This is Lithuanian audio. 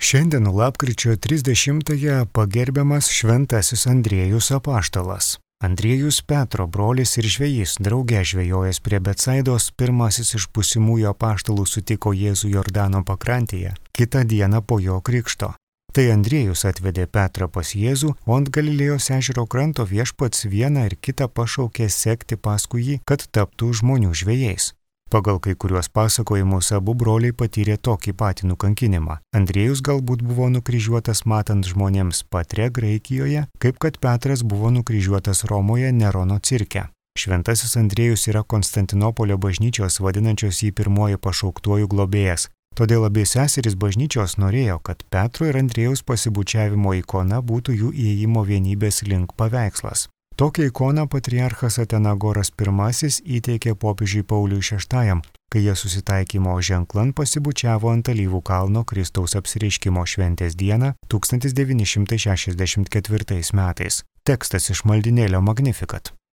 Šiandien lapkričio 30-ąją pagerbiamas šventasis Andriejus apaštalas. Andriejus Petro brolis ir žvejys, drauge žvejojęs prie Betsaidos, pirmasis iš būsimųjų apaštalų sutiko Jėzų Jordano pakrantėje, kitą dieną po jo krikšto. Tai Andriejus atvedė Petrą pas Jėzų, o ant Galilėjos ežero kranto viešpats vieną ir kitą pašaukė sekti paskui jį, kad taptų žmonių žvejais. Pagal kai kuriuos pasakojimus abu broliai patyrė tokį patį nukankinimą. Andriejus galbūt buvo nukryžiuotas matant žmonėms Patre Graikijoje, kaip kad Petras buvo nukryžiuotas Romoje Nerono cirke. Šventasis Andriejus yra Konstantinopolio bažnyčios vadinančios jį pirmoji pašauktuoju globėjas. Todėl abi seserys bažnyčios norėjo, kad Petro ir Andriejaus pasibučiavimo ikona būtų jų įėjimo vienybės link paveikslas. Tokią ikoną patriarchas Atenagoras I įteikė popiežiui Pauliui VI, kai jie susitaikymo ženklan pasibučiavo ant Alyvų kalno Kristaus apsireiškimo šventės dieną 1964 metais. Tekstas iš maldynėlio Magnificat.